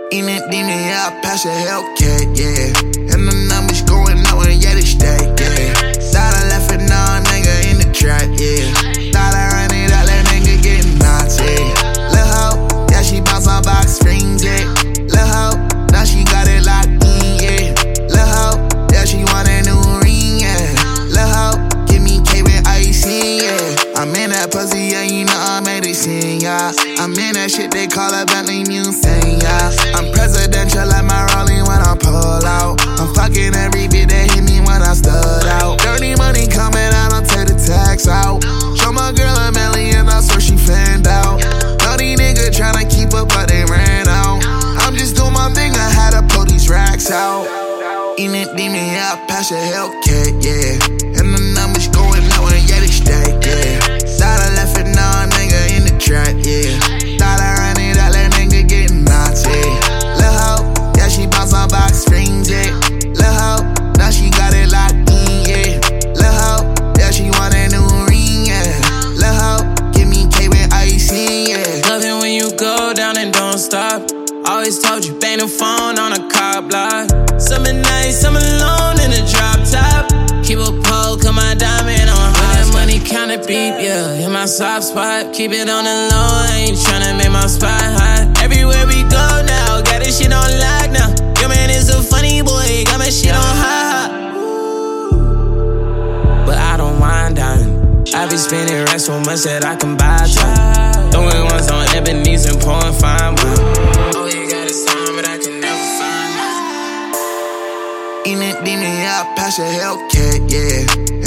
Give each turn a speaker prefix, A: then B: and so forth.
A: In that demon, yeah, I pass a Hellcat, yeah. And the numbers going up and yeah, they stay, yeah. Thought I left it now, nigga in the trap, yeah. Thought I ran it out, that nigga getting naughty. Lil' hoe, yeah, she bounce on box springs, yeah. Lil' hoe, now she got it locked in, yeah. Lil' hoe, yeah, she want a new ring, yeah. Lil' hoe, give me cake with icing, yeah. I'm in that pussy, yeah, you know I made it sing, yeah. I'm in that shit they call a Bentley Mustang, yeah. I'm presidential like my Rolling when I pull out. I'm fucking every bitch that hit me when I stood out. Dirty money coming out, I'll take the tax out. Show my girl a million, I swear she fanned out. Naughty nigga tryna keep up, but they ran out. I'm just doing my thing, I had to pull these racks out. In that demon, yeah, I pass a Hellcat, yeah. And the numbers going up and yeah, they stay, yeah. Thought I left it now, nigga in the trap, yeah. Thought I ran it out, that nigga getting naughty. Lil' hoe, yeah, she bounce on box springs, yeah. Lil' hoe, now she got it locked in, yeah. Lil' hoe, yeah, she want a new ring, yeah. Lil' hoe, give me cake with icing, yeah.
B: Love it when you go down and don't stop. Always told you, bang the phone on a car block. Summer nights, I'm alone in a drop top. Keep a pole, cut my diamond on high. That money counter beep, yeah, in my soft spot. Keep it on the low, I ain't tryna make my spot hot. Everywhere we go now, got this shit on lock now. Your man is a funny boy, got my shit on high. But I don't mind dying. I be spending racks so much that I can buy time. Throwing ones on Ebenezer and pouring fine wine. Oh, you got his time, but I can never find mine.
A: In that demon, yeah, I pass a Hellcat, yeah.